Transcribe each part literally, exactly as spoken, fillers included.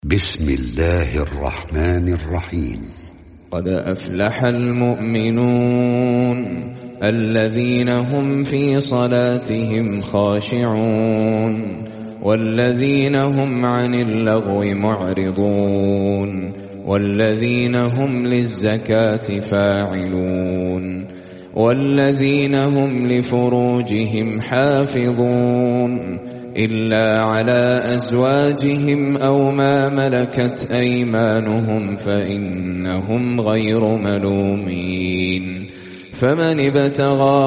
بسم الله الرحمن الرحيم. قد أفلح المؤمنون الذين هم في صلاتهم خاشعون والذين هم عن اللغو معرضون والذين هم للزكاة فاعلون والذين هم لفروجهم حافظون إلا على أزواجهم أو ما ملكت أيمانهم فإنهم غير ملومين. فمن ابتغى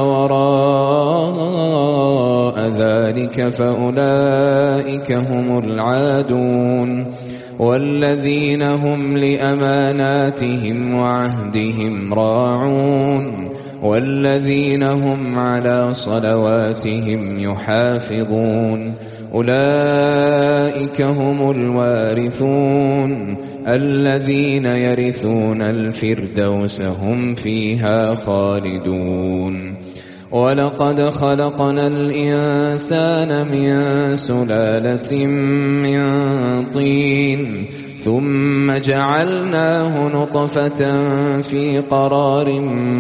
وراء ذلك فأولئك هم العادون والذين هم لأماناتهم وعهدهم راعون والذين هم على صلواتهم يحافظون أولئك هم الوارثون الذين يرثون الفردوس هم فيها خالدون. ولقد خلقنا الإنسان من سلالة من طين ثم جعلناه نطفة في قرار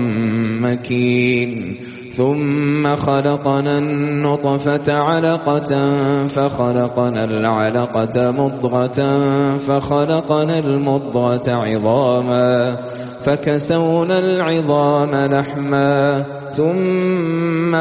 مكين ثم خلقنا النطفة علقة فخلقنا العلقة مضغة فخلقنا المضغة عظاما فكسونا العظام لحما ثم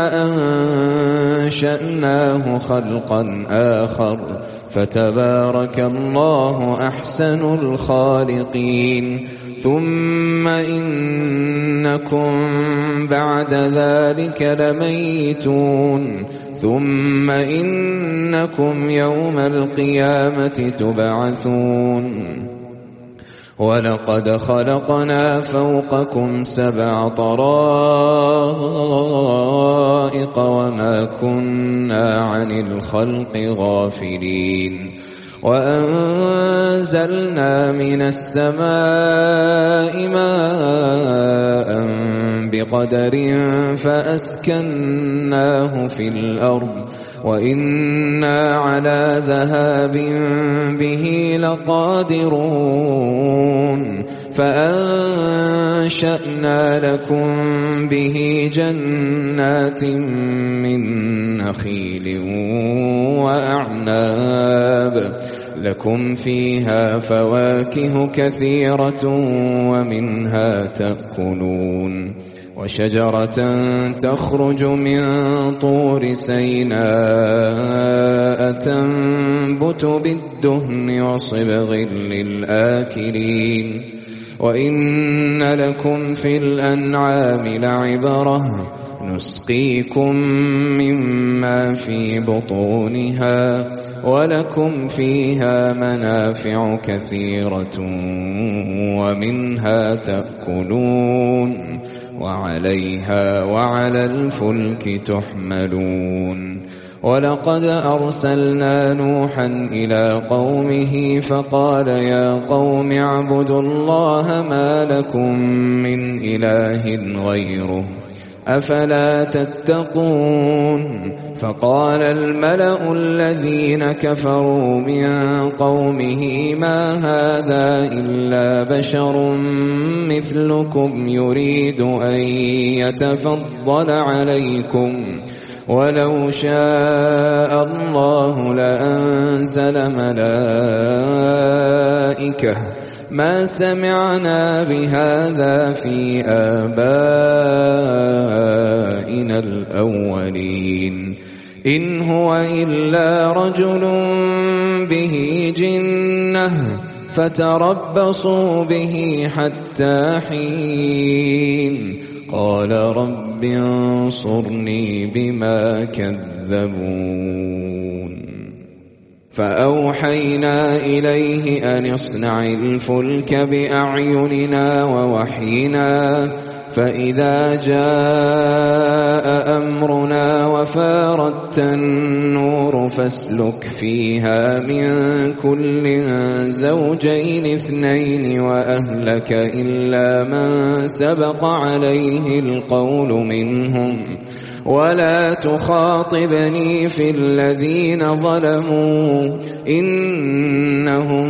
أنشأناه خلقا آخر فتبارك الله أحسن الخالقين. ثم إنكم بعد ذلك لميتون ثم إنكم يوم القيامة تبعثون. ولقد خلقنا فوقكم سبع طرائق وما كنا عن الخلق غافلين وأنزلنا من السماء ماء بقدر فأسكناه في الأرض وإنا على ذهاب به لقادرون فأنشأنا لكم به جنات من نخيل وأعناب لكم فيها فواكه كثيرة ومنها تأكلون وشجرة تخرج من طور سيناء تنبت بالدهن وصبغ للآكلين وإن لكم في الأنعام لعبرة نسقيكم مما في بطونها ولكم فيها منافع كثيرة ومنها تأكلون وعليها وعلى الفلك تحملون. ولقد أرسلنا نوحا إلى قومه فقال يا قوم اعبدوا الله ما لكم من إله غيره أفلا تتقون. فقال الملأ الذين كفروا من قومه ما هذا إلا بشر مثلكم يريد أن يتفضل عليكم ولو شاء الله لأنزل ملائكة ما سمعنا بهذا في آبائنا الأولين إن هو إلا رجل به جنة فتربصوا به حتى حين قال رب انصرني بما كذبون. فأوحينا إليه أن اصنع الفلك بأعيننا ووحينا فإذا جاء أمرنا وفارت النور فاسلك فيها من كل زوجين اثنين وأهلك إلا من سبق عليه القول منهم ولا تخاطبني في الذين ظلموا إنهم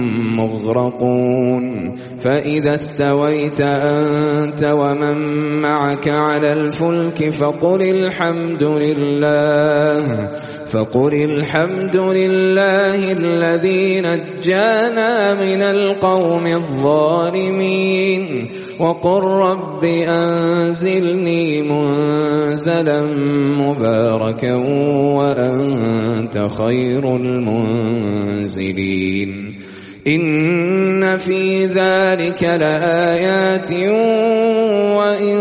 مغرقون فإذا استويت أنت ومن معك على الفلك فقل الحمد لله فقل الحمد لله الذي نجانا من القوم الظالمين وقل رب أنزلني منزلا مباركا وأنت خير المنزلين إن في ذلك لآيات وإن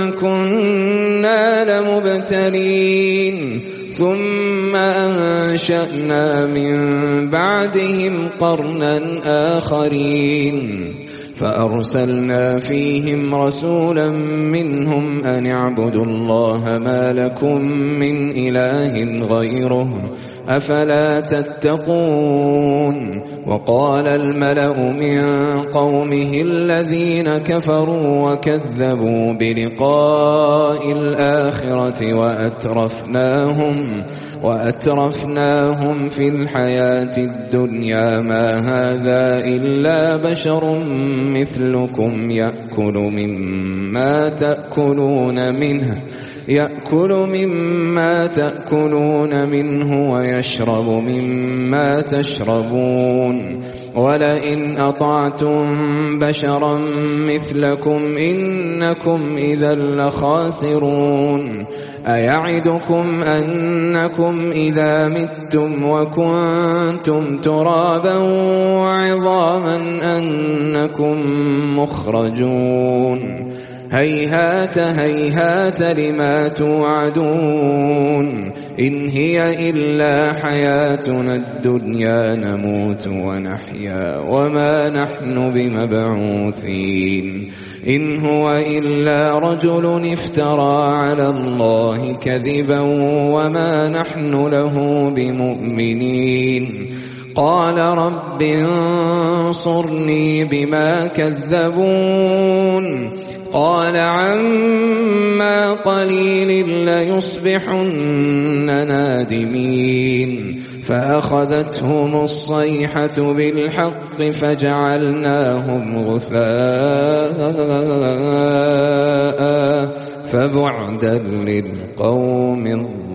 كنا لمبتلين ثم أنشأنا من بعدهم قرنا آخرين فأرسلنا فيهم رسولا منهم أن اعبدوا الله ما لكم من إله غيره أفلا تتقون وقال الملأ من قومه الذين كفروا وكذبوا بلقاء الآخرة وأترفناهم وأترفناهم في الحياة الدنيا ما هذا إلا بشر مثلكم يأكل مما تأكلون منه يأكل مما تأكلون منه ويشرب مما تشربون ولئن أطعتم بشرا مثلكم إنكم إذا لخاسرون أيعدكم أنكم إذا متم وكنتم ترابا وعظاما أنكم مخرجون هيهات هيهات لما توعدون إن هي إلا حياتنا الدنيا نموت ونحيا وما نحن بمبعوثين إن هو إلا رجل افترى على الله كذبا وما نحن له بمؤمنين قال رب انصرني بما كذبون قال عما قليل ليصبحن نادمين فأخذتهم الصيحة بالحق فجعلناهم غثاء فبعدا للقوم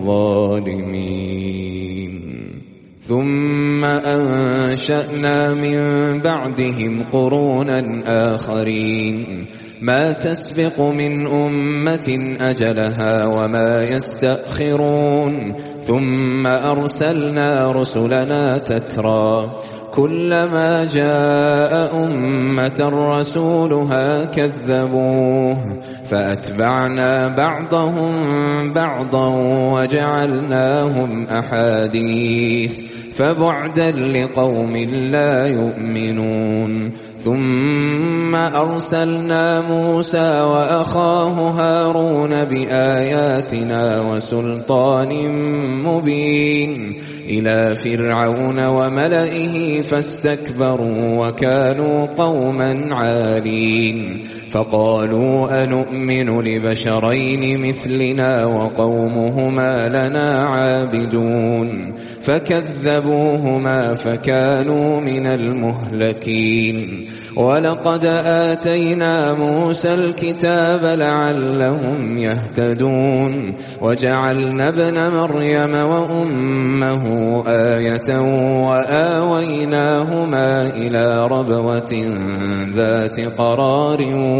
الظالمين ثم أنشأنا من بعدهم قرونا آخرين ما تسبق من أمة أجلها وما يستأخرون ثم أرسلنا رسلنا تترى كلما جاء أمة رسولها كذبوه فأتبعنا بعضهم بعضا وجعلناهم أحاديث فبعدا لقوم لا يؤمنون ثم أرسلنا موسى وأخاه هارون بآياتنا وسلطان مبين إلى فرعون وملئه فاستكبروا وكانوا قوما عالين فقالوا أنؤمن لبشرين مثلنا وقومهما لنا عابدون فكذبوهما فكانوا من المهلكين ولقد آتينا موسى الكتاب لعلهم يهتدون وجعلنا ابن مريم وأمه آية وآويناهما إلى ربوة ذات قرار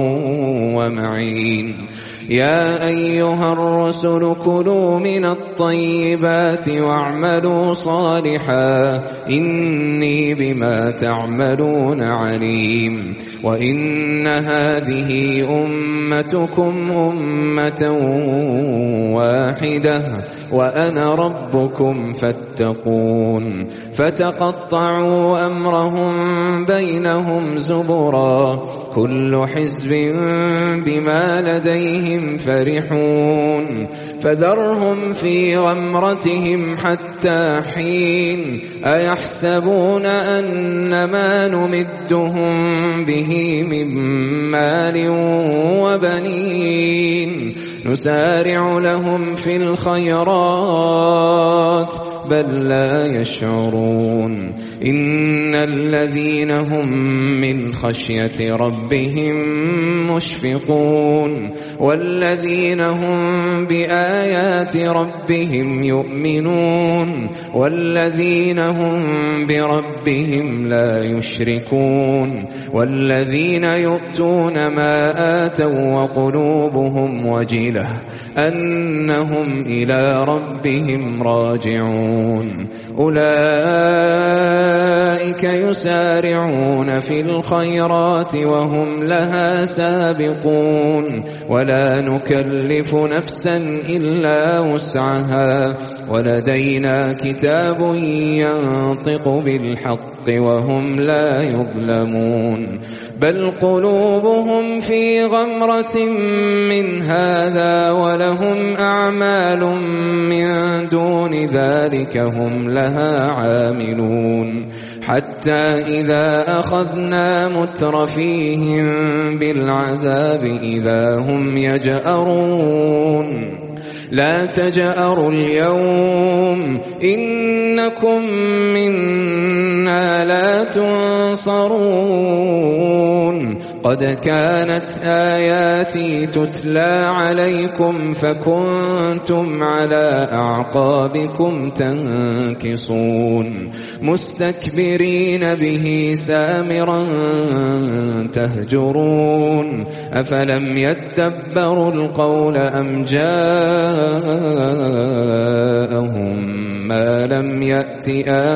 ومعين يا أيها الرسل كلوا من الطيبات واعملوا صالحا إني بما تعملون عليم وإن هذه أمتكم أمة واحدة وأنا ربكم فاتقون فتقطعوا أمرهم بينهم زبرا كل حزب بما لديهم فرحون فذرهم في غمرتهم حتى حين أيحسبون أن ما نمدهم به من مال وبنين نسارع لهم في الخيرات بل لا يشعرون إن الذين هم من خشية ربهم مشفقون والذين هم بآيات ربهم يؤمنون والذين هم بربهم لا يشركون والذين يؤتون ما آتوا وقلوبهم وجلة أنهم إلى ربهم راجعون أولئك يسارعون في الخيرات وهم لها سابقون ولا نكلف نفسا إلا وسعها ولدينا كتاب ينطق بالحق وهم لا يظلمون بل قلوبهم في غمرة من هذا ولهم أعمال من دون ذلك هم لها عاملون حتى إذا أخذنا مترفيهم بالعذاب إذا هم يجأرون لا تجأروا اليوم إنكم منا لا تنصرون قد كانت آياتي تتلى عليكم فكنتم على أعقابكم تنكصون مستكبرين به سامرا تهجرون أفلم يدبروا القول أم جاءهم ما لم يأت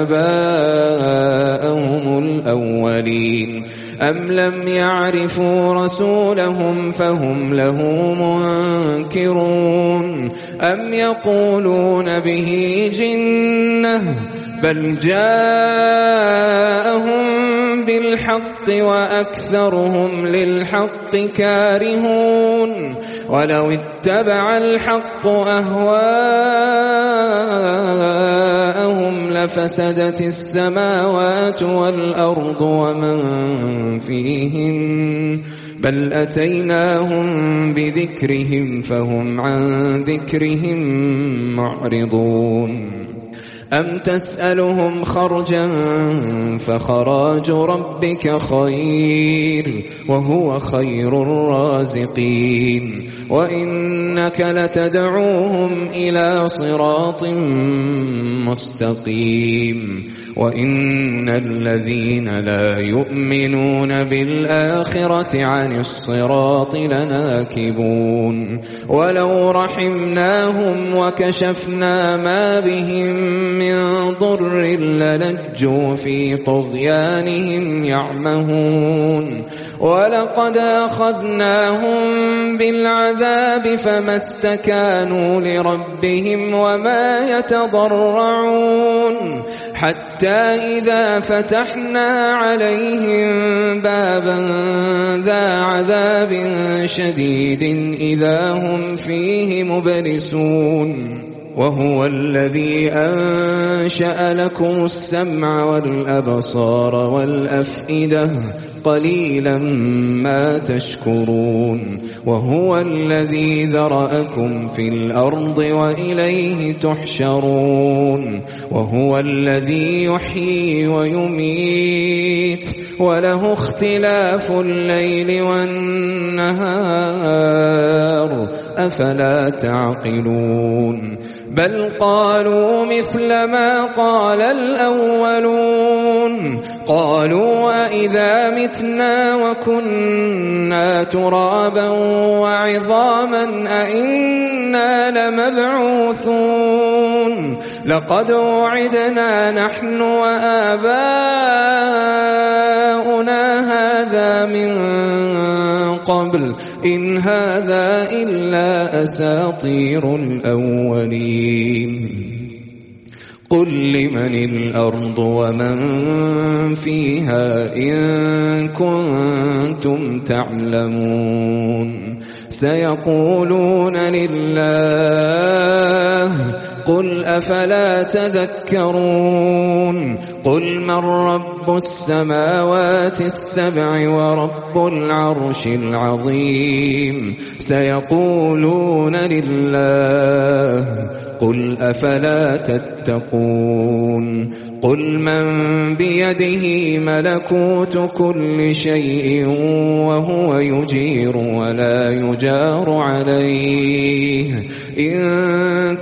آباءهم الأولين أم لم يعرفوا رسولهم فهم له منكرون أم يقولون به جنة بل جاءهم بالحق وأكثرهم للحق كارهون ولو اتبع الحق أهواءهم لفسدت السماوات والأرض ومن فيهن بل أتيناهم بذكرهم فهم عن ذكرهم معرضون أم تسألهم خرجا فخراج ربك خير وهو خير الرازقين وإنك لتدعوهم إلى صراط مستقيم وإن الذين لا يؤمنون بالآخرة عن الصراط لناكبون ولو رحمناهم وكشفنا ما بهم من ضر للجوا في طغيانهم يعمهون ولقد أخذناهم بالعذاب فما استكانوا لربهم وما يتضرعون حتى إذا فتحنا عليهم بابا ذا عذاب شديد إذا هم فيه مبلسون وهو الذي أنشأ لكم السمع والأبصار والأفئدة قليلا ما تشكرون وهو الذي ذرأكم في الأرض وإليه تحشرون وهو الذي يحيي ويميت وله اختلاف الليل والنهار أفلا تعقلون بل قالوا مثل ما قال الأولون قالوا أئذا متنا وكنا ترابا وعظاما أئنا لمبعوثون لقد وعدنا نحن وآباؤنا هذا من قبل إن هذا إلا أساطير الأولين قل لمن الأرض ومن فيها إن كنتم تعلمون سيقولون لله قل أفلا تذكرون قل من رب السماوات السبع ورب العرش العظيم سيقولون لله قل أفلا تتقون قل من بيده ملكوت كل شيء وهو يجير ولا يجار عليه إن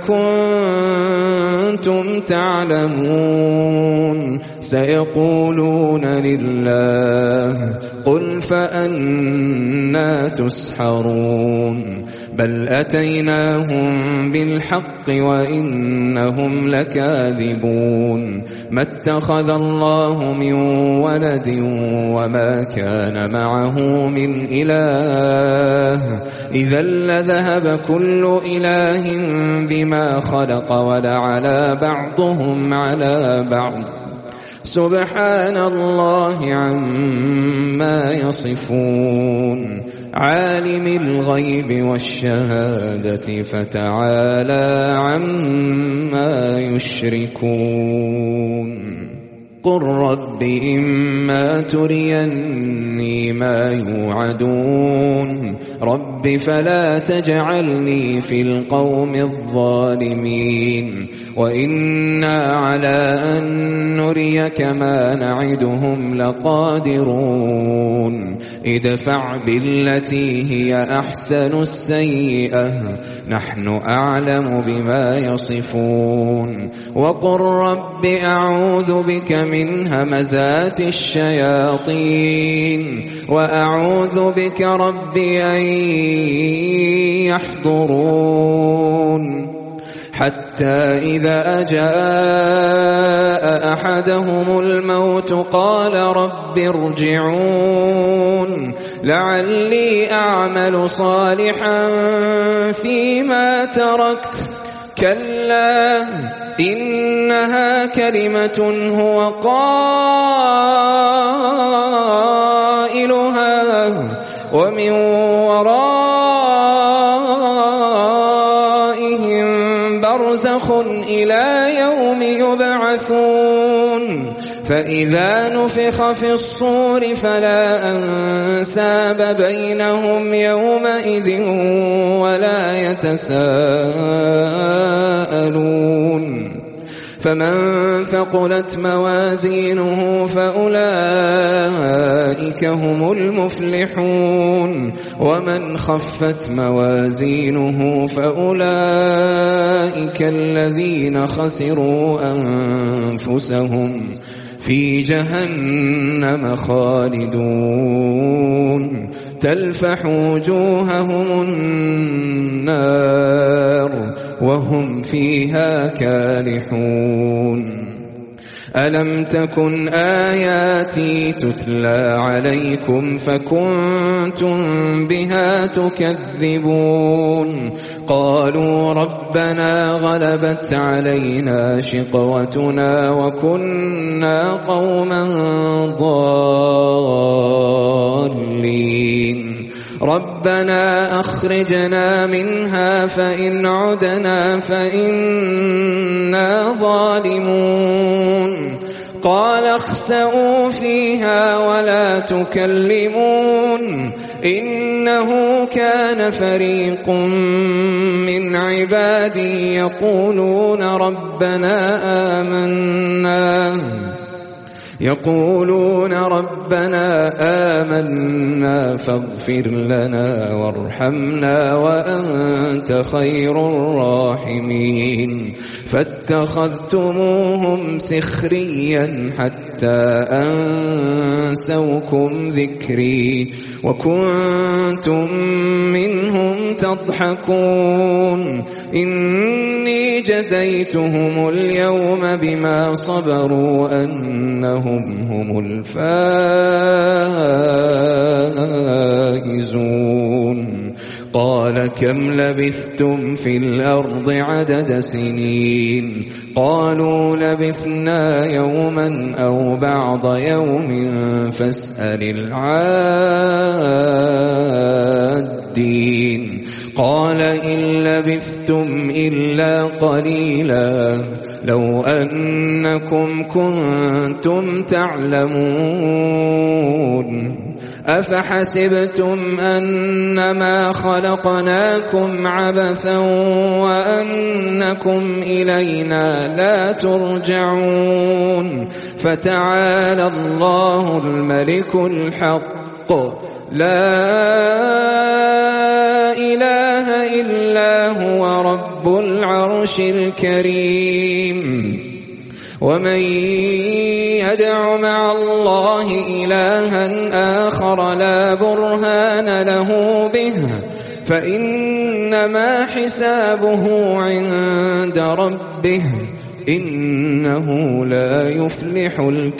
كنتم تعلمون سيقولون لله قل فأنى تسحرون بل أتيناهم بالحق وإنهم لكاذبون ما اتخذ الله من ولد وما كان معه من إله إذا لذهب كل إله بما خلق ولعلى بعضهم على بعض سبحان الله عما يصفون عالم الغيب والشهادة فتعالى عما يشركون قل رب إما تريني ما يوعدون رب فلا تجعلني في القوم الظالمين وإنا على أن نريك ما نعدهم لقادرون ادفع بالتي هي أحسن السيئة نحن أعلم بما يصفون وقل رب أعوذ بك من همزات الشياطين وأعوذ بك رب أن يحضرون حتى إذا جاء أحدهم الموت قال رب ارجعون لعلي أعمل صالحا فيما تركت كلا إنها كلمة هو قائلها ومن ورائهم برزخ إلى يوم يبعثون فإذا نفخ في الصور فلا أنساب بينهم يومئذ ولا يتساءلون فمن ثقلت موازينه فأولئك هم المفلحون ومن خفت موازينه فأولئك الذين خسروا أنفسهم في جهنم خالدون تلفح وجوههم النار وهم فيها كالحون ألم تكن آياتي تتلى عليكم فكنتم بها تكذبون قالوا ربنا غلبت علينا شقوتنا وكنا قوما ضالين ربنا أخرجنا منها فإن عدنا فإنا ظالمون قال اخسئوا فيها ولا تكلمون إنه كان فريق من عبادي يقولون ربنا آمنا يقولون ربنا آمنا فاغفر لنا وارحمنا وأنت خير الراحمين فاتخذتموهم سخريا حتى أنسوكم ذكري وكنتم منهم تضحكون إني جزيتهم اليوم بما صبروا أنهم هم الفائزون قال كم لبثتم في الأرض عدد سنين قالوا لبثنا يوما أو بعض يوم فاسأل العادين قال إن لبثتم إلا قليلا لو أنكم كنتم تعلمون أفحسبتم أنما خلقناكم عبثا وأنكم إلينا لا ترجعون فتعالى الله الملك الحق لا إله إلا هو رب العرش الكريم ومن يدع مع الله إلها آخر لا برهان له به فإنما حسابه عند ربه إنه لا يفلح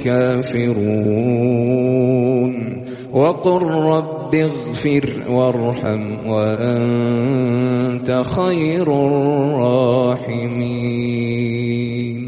الكافرون وقل رب اغفر وارحم وأنت خير الراحمين.